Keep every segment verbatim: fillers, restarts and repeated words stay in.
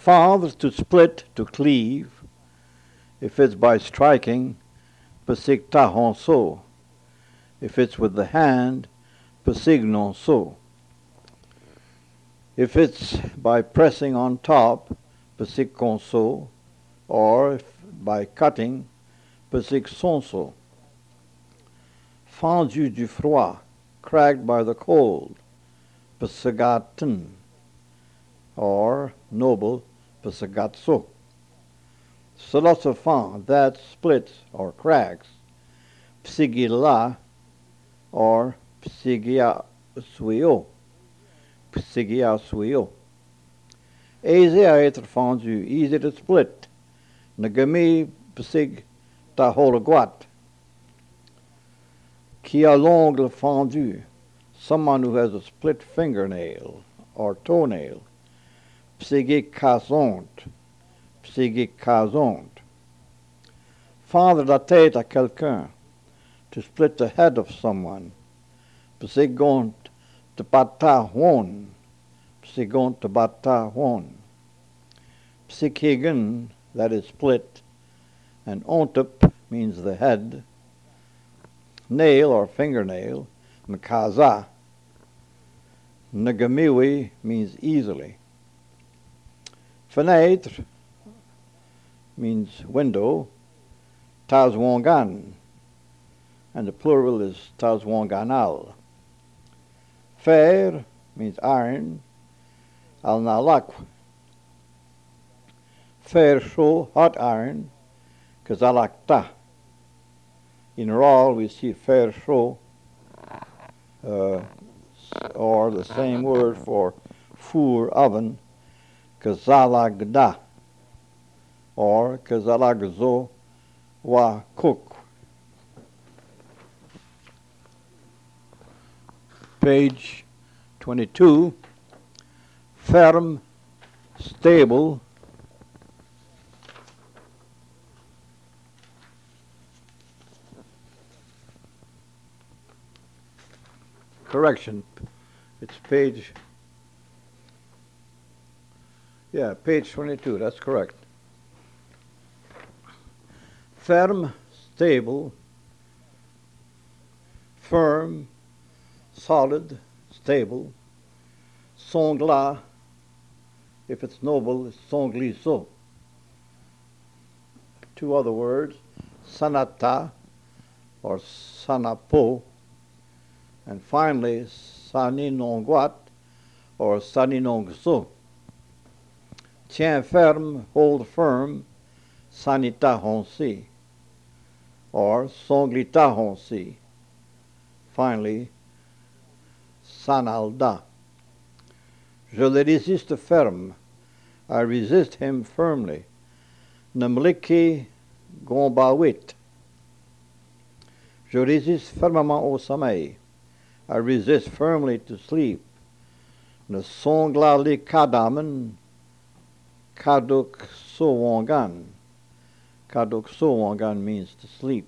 Fendre, to split, to cleave. If it's by striking, pasig tahonso. If it's with the hand, pasig nonso. If it's by pressing on top, pasig conso, or if by cutting, pasig sonso. Fendu du froid, cracked by the cold, pasigaten, or noble, pasigatso. Philosophant, that splits or cracks, psigila, or psigiasuio, psigiasuio. Aisé à être fendu, easy to split, nagami psig taholaguat. Qui a l'ongle fendu, someone who has a split fingernail or toenail, psigicasont, psigicasont. Fendre la tête à quelqu'un, to split the head of someone, psigont te batahon, psigont te batahon. Psikigen, that is split, and ontup means the head, nail or fingernail, mkaza. Nagamiwi means easily. Fenêtre means window, tazwangan, and the plural is tazwanganal. Fer means iron, al-nalak. Fer show, hot iron, kazalakta. In Ral, we see fer show, uh, or the same word for four oven, kazalagda, or kazalagzo wa cook. Page twenty-two, firm, stable, correction, it's page, yeah, page twenty-two, that's correct. Firm, stable, firm, solid, stable. Songla, if it's noble, it's songliso. Two other words, sanata or sanapo. And finally, saninonguat or saninongso. Tien ferme, hold firm, sanita honsi, or songlita honsi. Finally, sanalda. Je le résiste ferme. I resist him firmly. Namliki gombawit. Je résiste fermement au sommeil. I resist firmly to sleep. Ne songlali kadamen kaduk sowangan. Kaduk sowangan means to sleep.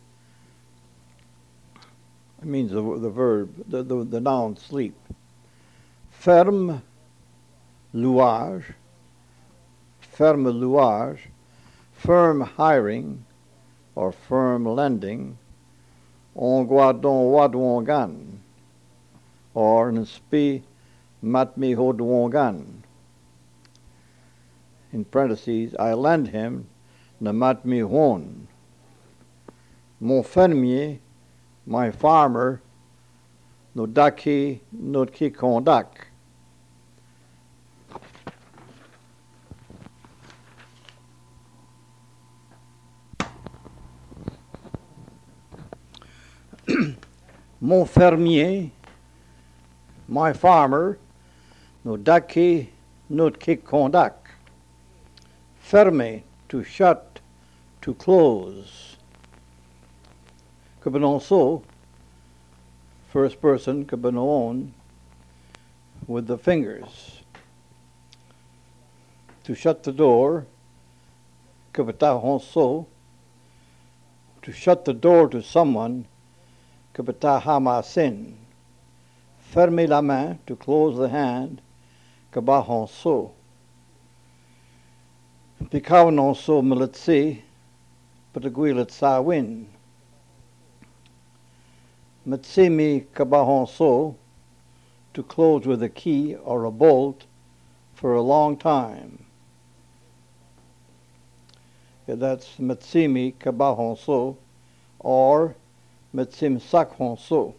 It means the, the verb, the, the, the noun sleep. Ferme louage, ferme louage, firm hiring or firm lending, onguadon wadwangan, or nspi matmi hodwangan. In parentheses, I lend him ne matmi hon. Mon fermier, my farmer, no daki no ki kondak. Mon fermier, my farmer, no daki no ki kondak. Ferme, to shut, to close. Cabanonso, first person, cabanon, with the fingers. To shut the door, cabatahonso. To shut the door to someone, cabatahamasin. Fermer la main, to close the hand, cabahonso. Pikaw non so militsi, pataguilat sa win. Matsimi kabahon so, to close with a key or a bolt for a long time. Yeah, that's Matsimi kabahon so, or Matsim sakhon so.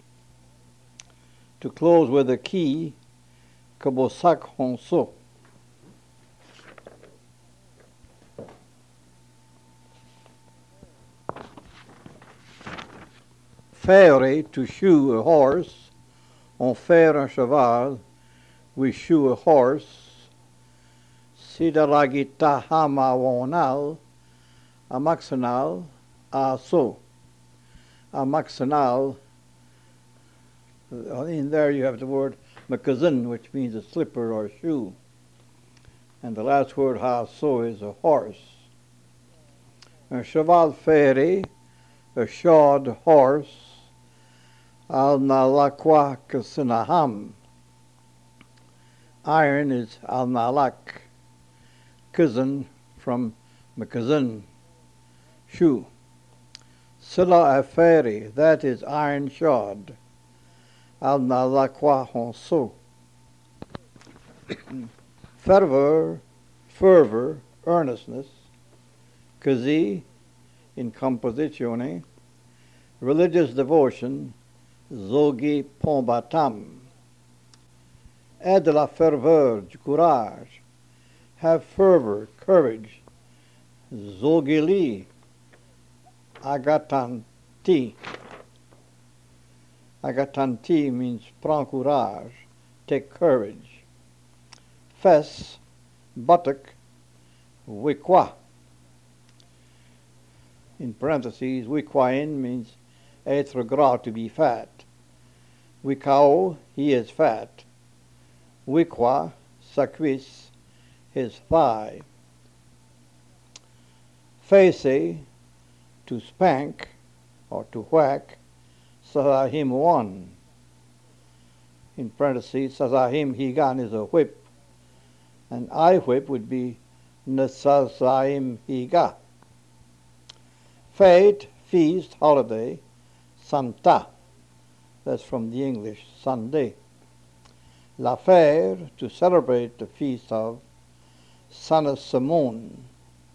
To close with a key, kabosakhon so. Faire, to shoe a horse. On faire un cheval, we shoe a horse. Sidaragita hamawonal, amaxanal, aso. Amaxanal, in there you have the word makazin, which means a slipper or shoe. And the last word haso is a horse. Un cheval faire, a shod horse. Al nalakwa kasinaham. Iron is al nalak. Kazan from makazin, shoe. Sila aferi, that is iron shod. Al nalakwa honso. Fervor, fervor, earnestness. Kazi, in composizione. Religious devotion. Zogi pombatam. Aide de la ferveur, du courage. Have fervor, courage. Zogili, agatanti. Agatanti means prends courage, take courage. Fes, buttock, wikwa. In parentheses, wikwain means être gras, to be fat. Wikao, he is fat. Wikwa, saquis, his thigh. Face, to spank or to whack. Sazahim one. In parentheses, Sazahim higan is a whip. An eye whip would be Nasazahim higa. Fete, feast, holiday. Santa, that's from the English, Sunday. La Fère, to celebrate the feast of Saint Simon.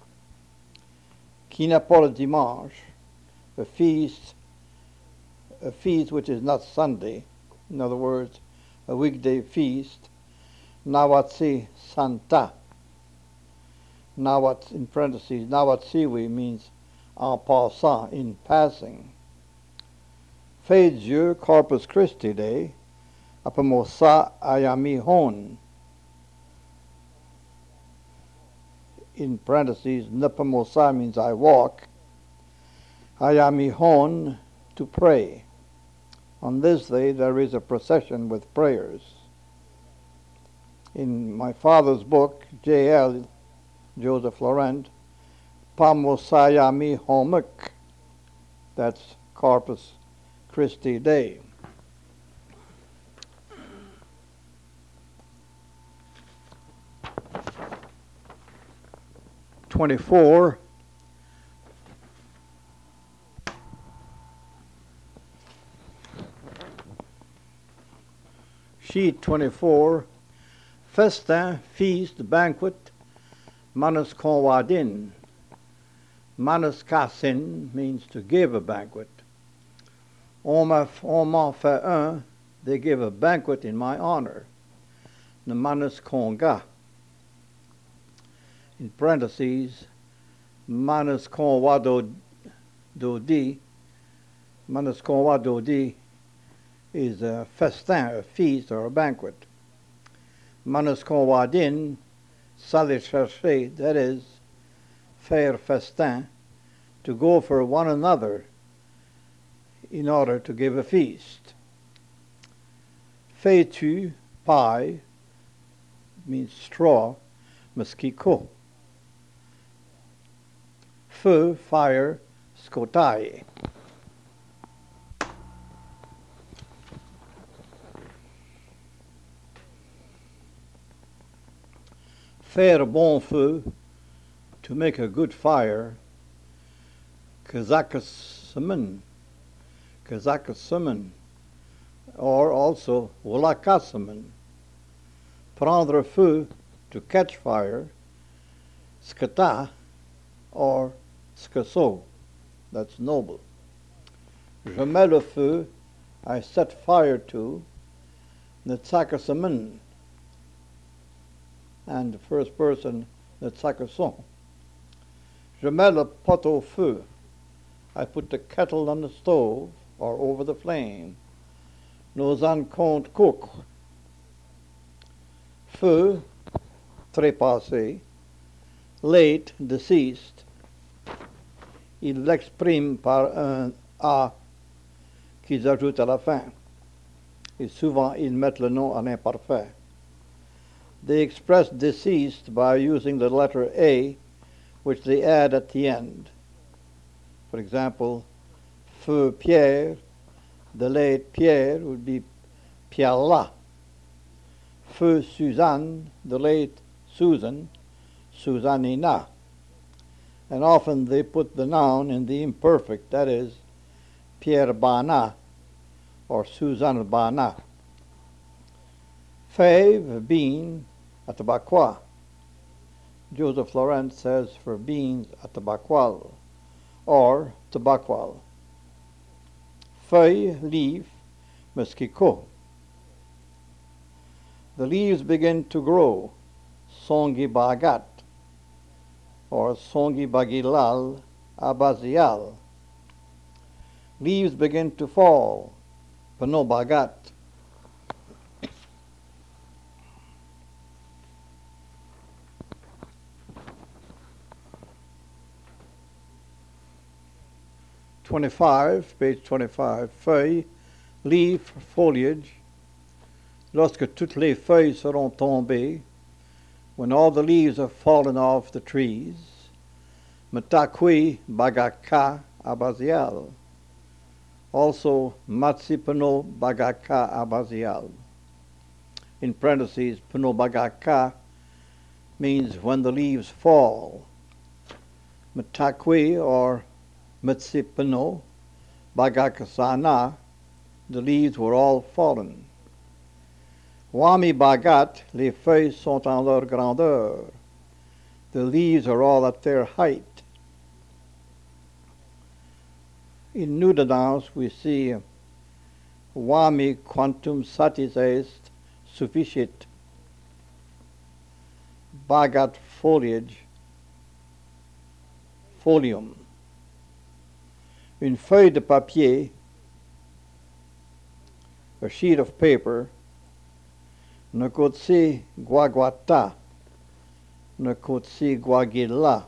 Qui n'a pas le dimanche, a feast, a feast which is not Sunday, in other words, a weekday feast. Nawatsi Santa. Nawat, in parentheses, Nawatsiwi means en passant, in passing. Fais Dieu Corpus Christi Day, apamosa ayami hon. In parentheses, napamosa means I walk. Ayami hon, to pray. On this day there is a procession with prayers. In my father's book, J L, Joseph Laurent, pamosayami homik, that's Corpus Christi Day. Twenty-four. Sheet twenty-four. Festin, feast, banquet. Manus conwadin. Manus kasin means to give a banquet. On m'en fait un, they give a banquet in my honor. Ne manus conga. In parentheses, manus conwado dodi. Manus conwado di is a festin, a feast or a banquet. Manus conwadin, salir chercher, that is, faire festin, to go for one another in order to give a feast. Fais-tu, pie, means straw, mosquito. Feu, fire, scotai. Faire bon feu, To make a good fire, kazakasaman, kazakasaman, or also wolakasaman. Prendre feu, to catch fire, skata, or skaso, that's noble. Je mets le feu, I set fire to, netsakasaman, and the first person, netsakason. Je mets le pot au feu, I put the kettle on the stove or over the flame. Nos en compte cook. Feu, trépassé. Late, deceased. Il l'exprime par un A qu'ils ajoutent à la fin. Et souvent, ils mettent le nom en imparfait. They express deceased by using the letter A, which they add at the end. For example, Feu Pierre, the late Pierre would be Pierre-la. Feu Suzanne, the late Susan, Susanina. And often they put the noun in the imperfect, that is, Pierre Bana or Suzanne Bana. Fève, bean, atabaquois. Joseph Laurent says for beans, atabaqual, or tabaqual. Feuille, leaf, mesquicot. The leaves begin to grow, songi bagat, or songi bagilal, abazial. Leaves begin to fall, pano bagat. twenty-five, page twenty-five, feuilles, leaf, foliage. Lorsque toutes les feuilles seront tombées, when all the leaves have fallen off the trees, Matakui bagaka abazial. Also, matsipano bagaka abazial. In parentheses, pano bagaka means when the leaves fall. Matakui or matsipano bagakasana, the leaves were all fallen. Wami bagat, les feuilles sont en leur grandeur. The leaves are all at their height. In Nudadance we see Wami quantum satis est sufficit. Bagat foliage, folium. Une feuille de papier, a sheet of paper, Nakotsi guaguata, Nakotsi guagilla.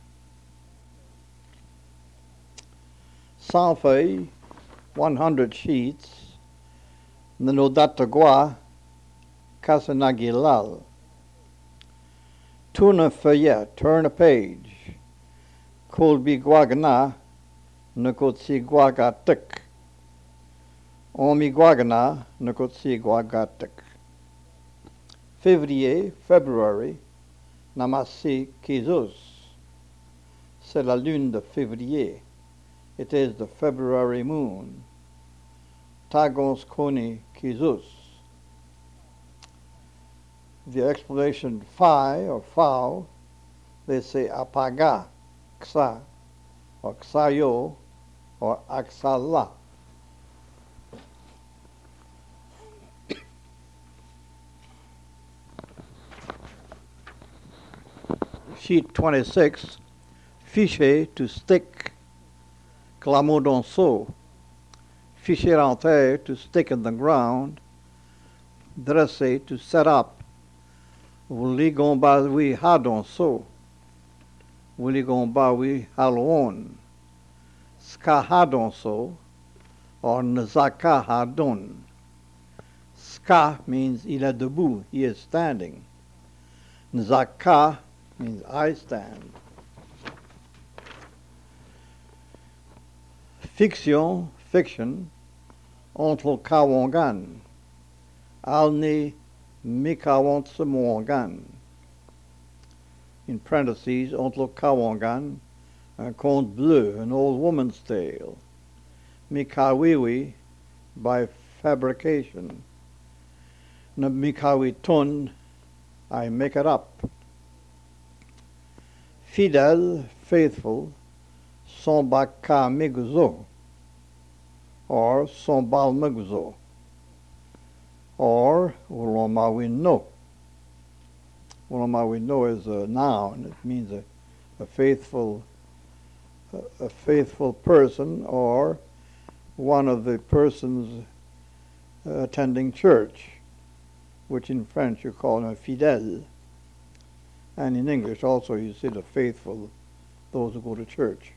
Cent feuilles, one hundred sheets, Nanodata Casanagilal. Tourne un feuillet, turn a page. Colby guagana, Nakotsi guagatuk. Omi guagana, Nakotsi guagatuk. Février, February, Namasi Kizus. C'est la lune de février. It is the February moon. Tagons koni Kizus. The explanation phi or phao, they say apaga, ksa, or ksayo, or aksala. Sheet twenty-six, ficher, to stick, clamodonceau, ficher en terre, to stick in the ground, dresser, to set up, wuligombawi hadonceau, wuligombawi halon, skahadonceau, or nzaka hadon. Ska means il est debout, he is standing. Nzaka means I stand. Fiction, fiction, entre kawangan, alni mikawantsemongan. in parentheses, Ontlo Kawangan, un conte bleu, an old woman's tale. Mikawiwi, by fabrication. Na Mikawi Tun, I make it up. Fidèle, faithful, son baka miguzo, or son bal miguzo, or ulomawi no. Ulomawi no is a noun. It means a, a faithful, a, a faithful person, or one of the persons uh, attending church, which in French you call a fidèle. And in English also you see the faithful, those who go to church.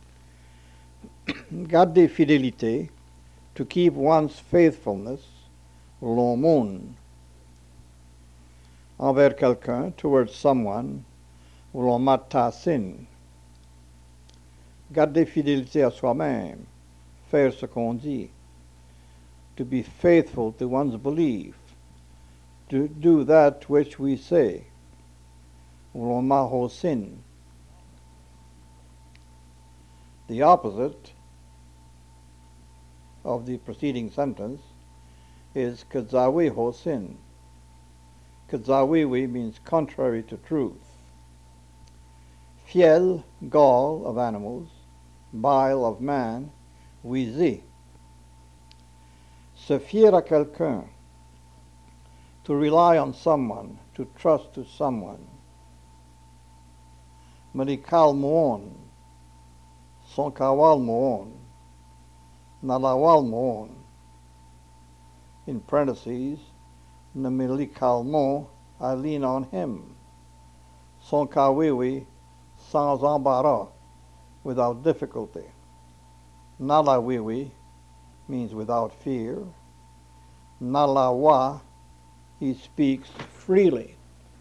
Garder fidélité, to keep one's faithfulness, l'aumône, envers quelqu'un, towards someone, ou l'on mata sin. Garder fidélité à soi-même, faire ce qu'on dit, to be faithful to one's belief, to do that which we say. Sin. The opposite of the preceding sentence is kazawi hosin. Kazawiwi means contrary to truth. Fiel, gall of animals, bile of man, wizi. Se fier à quelqu'un, to rely on someone, to trust to someone. Marikal moon, son kawal moon, nalawal moon. In parentheses, namilikal mo, I lean on him. Son kawiwi, sans embarras, without difficulty. Nalawiwi means without fear. Nalawa, he speaks freely.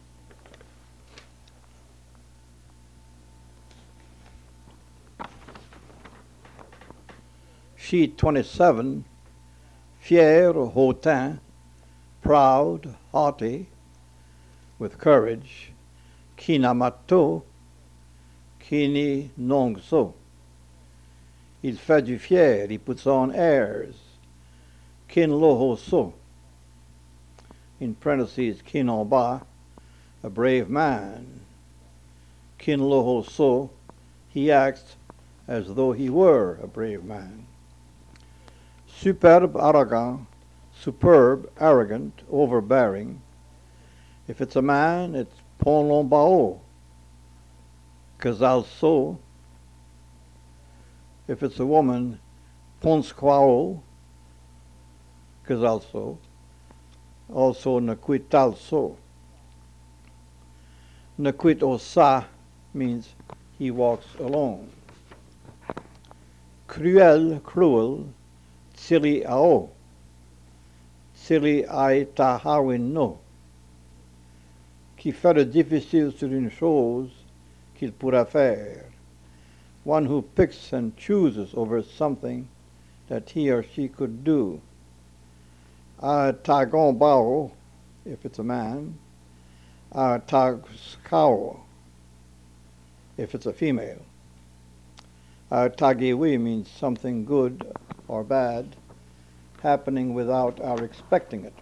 Sheet twenty-seven, fier, hautain, proud, haughty, with courage, kinamato, kini nongso. Il fait du fier, he puts on airs, kin lohoso. In parentheses, kinomba, a brave man. Kin lohoso, he acts as though he were a brave man. Superbe, arrogant, superb, arrogant, overbearing. If it's a man, it's pon lombao, kazalso. If it's a woman, ponsquao, kazalso. Also naquitalso. Naquit osa means he walks alone. Cruel, cruel, tsili ao. Tsili ai tahawin no. Qui fait le difficile sur une chose qu'il pourra faire. One who picks and chooses over something that he or she could do. A tagon bao, if it's a man. A tagskao, if it's a female. A tagiwi means something good or bad happening without our expecting it.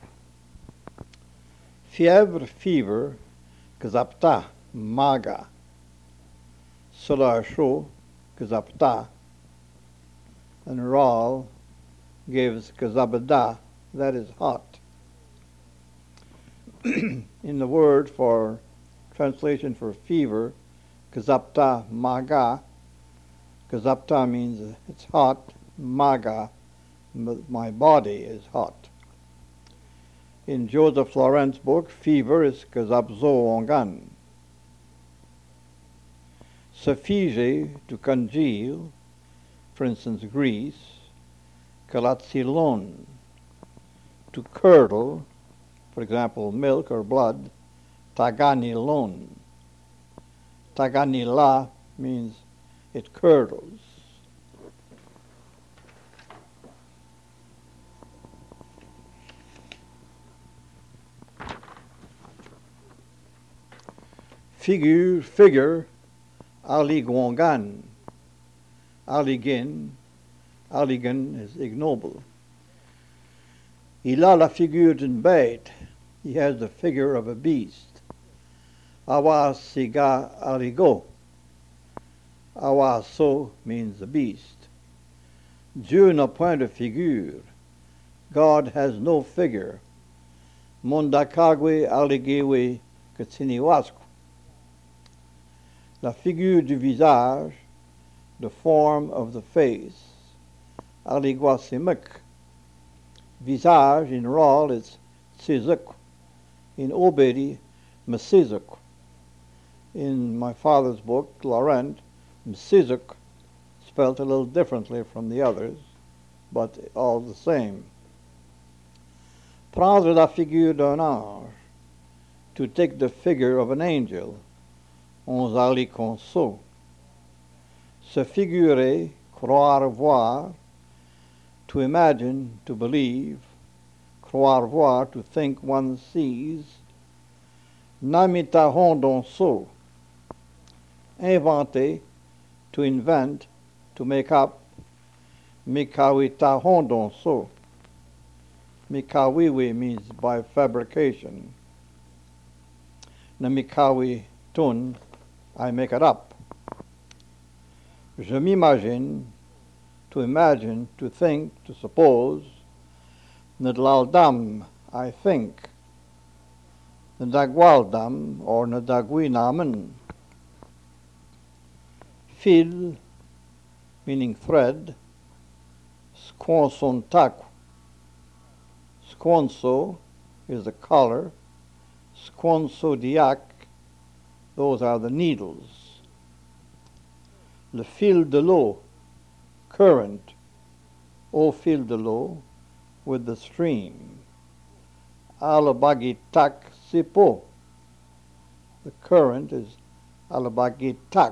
Fièvre, fever, kazapta, maga. Solar show, kazapta. And Ral gives kazabada, that is hot. In the word for translation for fever, kazapta maga, kazapta means it's hot, maga, my body is hot. In Joseph Florent's book, fever is kazabzo ongan. Se to congeal, for instance, grease, kalatsilon, to curdle, for example, milk or blood, taganilon. Taganila means it curdles. figure, figure, Aligongan. Aligin, Aligan is ignoble. Il a la figure d'une bête. He has the figure of a beast. Awa siga aligo. Awa so means the beast. Dieu n'a point de figure. God has no figure. Mondakagwe aligewe katsiniwasku. La figure du visage, the form of the face. Aligwasimik. Visage in Ral is Sizuk. In Obedi, Mesizuk. In my father's book, Laurent, Mesizuk, spelled a little differently from the others, but all the same. Prendre la figure d'un ange, to take the figure of an angel, on ali conso. Se figurer, croire voir, to imagine, to believe, croire voir, to think one sees. Namitahon donso, inventer, to invent, to make up. Mikawitahon donso. Mikawiwi means by fabrication. Namikawi tun, I make it up. Je m'imagine, to imagine, to think, to suppose. Nadlaldam, I think. Nadagwaldam, or Nadagwinamen. Fil, meaning thread. Squonsontaku. Squonso is the collar. Squonsodiac, those are the needles. Le fil de l'eau, current. Au fil de l'eau, with the stream. Alabagitak sipo. The current is alabagitak.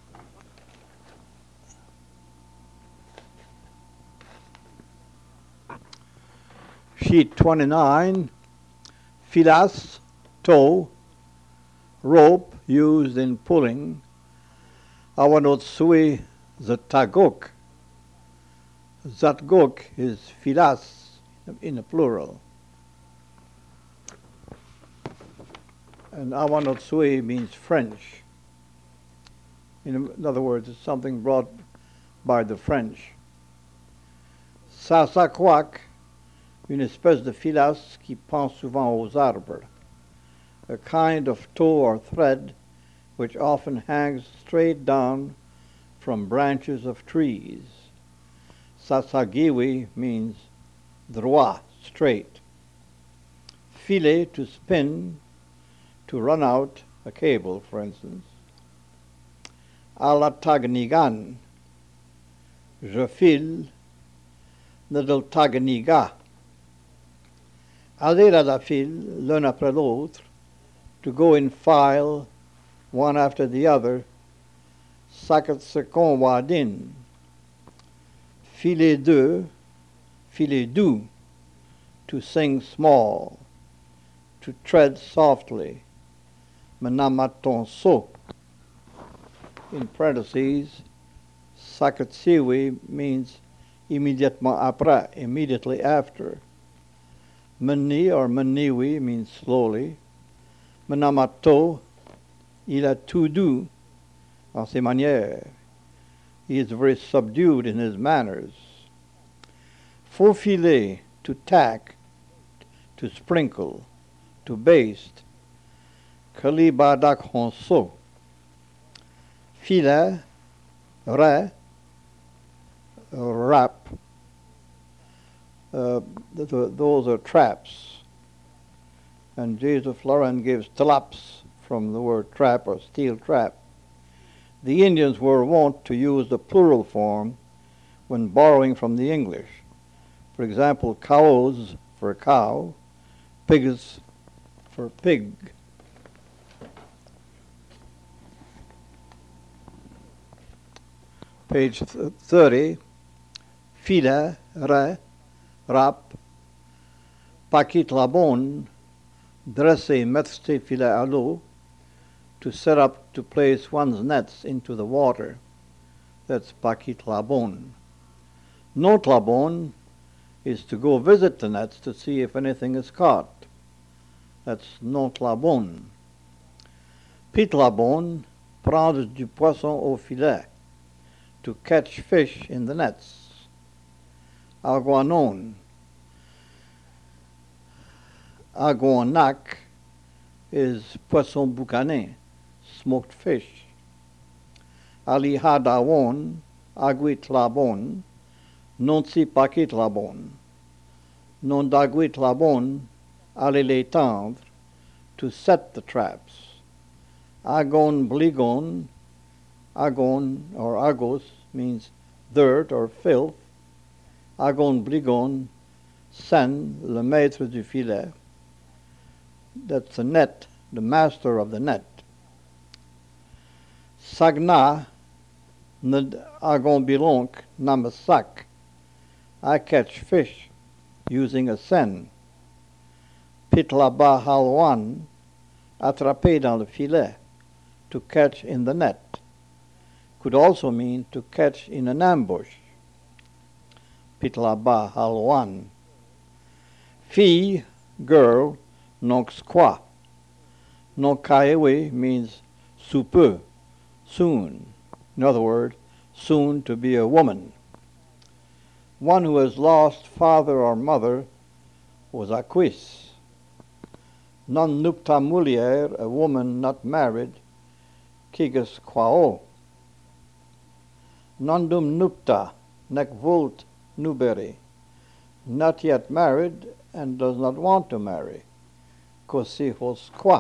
Sheet twenty-nine, filas, tow, rope used in pulling. Awanotsui zatagok. Zatgok is filas in the plural. And awanotsui means French. In other words, it's something brought by the French. Sasakwak, une espèce de filasse qui pend souvent aux arbres, a kind of tow or thread which often hangs straight down from branches of trees. Sasagiwi means droit, straight. Filer, to spin, to run out a cable, for instance. Alatagnigan, je file, nadaltagniga. Aller à la file, l'un après l'autre, to go in file, one after the other, sakat sekon wadin. Filer deux, filer doux, to sing small, to tread softly. Menamaton so. In parentheses, sakatsiwi means immédiatement après, immediately after. Meni or Meniwi means slowly. Menamato, il a tout doux en ses manières. He is very subdued in his manners. Faufiler, to tack, to sprinkle, to baste. Kalibadak honso. Filet, re, wrap. Uh, th th those are traps. And Joseph Laurent gives tlaps from the word trap or steel trap. The Indians were wont to use the plural form when borrowing from the English. For example, cows for cow, pigs for pig. Page thirty, fila, re, rap, paquit la bonne, dressé, mettre fila à l'eau, to set up to place one's nets into the water. That's pakitlabon. Notlabon is to go visit the nets to see if anything is caught. That's notlabon. Pitlabon, prendre du poisson au filet, to catch fish in the nets. Aguanon. Aguanac is poisson boucané, smoked fish. Alihadawon, aguitlabon, non si paquitlabon. Non d'aguitlabon, aller les tendre, to set the traps. Agon bligon, agon or agos means dirt or filth. Agon bligon, sen, le maître du filet. That's the net, the master of the net. Sagna, agon bilonk, namasak. I catch fish using a sen. Pitlaba halwan, attraper dans le filet, to catch in the net. Could also mean to catch in an ambush. Pitlaba halwan. Fille, girl, nonx quoi. Nonkaewe means sous peu, soon. In other words, soon to be a woman. One who has lost father or mother was acquis. Non nupta mulier, a woman not married, kigus quao. Non dum nupta, nec vult nuberi, not yet married and does not want to marry, cosihos qua.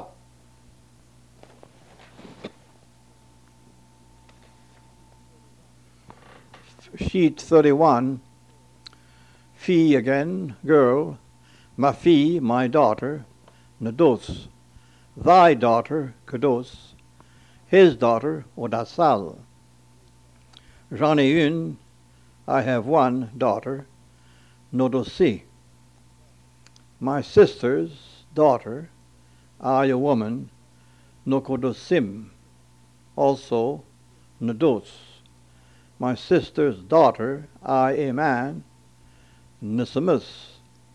Sheet thirty-one, fille again, girl, ma fille, my daughter, nados, thy daughter, kados, his daughter, odasal. J'en ai une, I have one daughter, nodosi. My sister's daughter, I a woman, nokodosim, also nados. My sister's daughter, I a man, nisimus.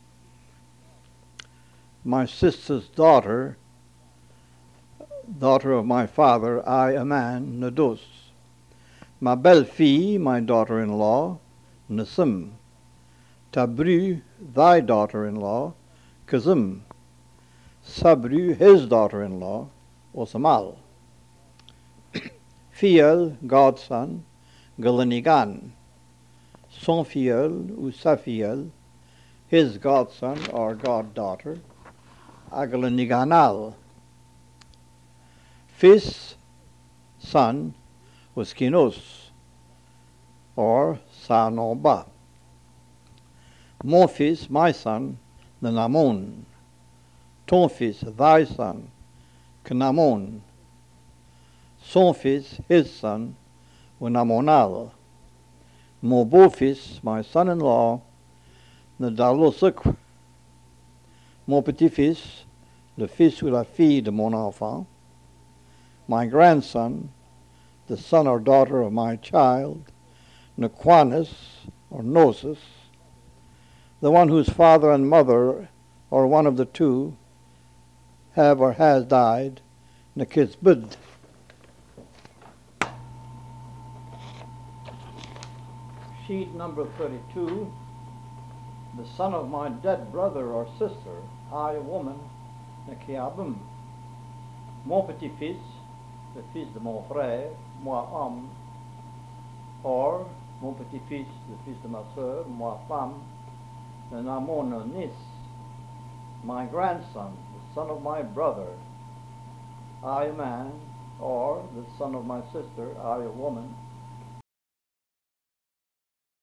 My sister's daughter, daughter of my father, I a man, nados. Ma belle-fille, my daughter-in-law, nisim. Tabru, thy daughter-in-law, kazim. Sabru, his daughter-in-law, osamal. Filleul, godson, galanigan. Son filleul ou sa filleule, his godson or goddaughter, agalaniganal. Fils, son, was kinos, or sanoba. Mon fils, my son, nanamon. Ton fils, thy son, knamon. Son fils, his son, unamonal. Mon beau-fils, my son-in-law, nadalosuk. Mon petit-fils, le fils ou la fille de mon enfant. My grandson, the son or daughter of my child, Nequanis or Gnosis, the one whose father and mother, or one of the two, have or has died, Nekizbud. Sheet number thirty-two, the son of my dead brother or sister, I a woman, Nekiabum. Mon petit-fils, le fils de mon frère, moi homme, or mon petit-fils, le fils de ma sœur, moi femme, Nenamononis, my grandson, the son of my brother, I a man, or the son of my sister, I a woman,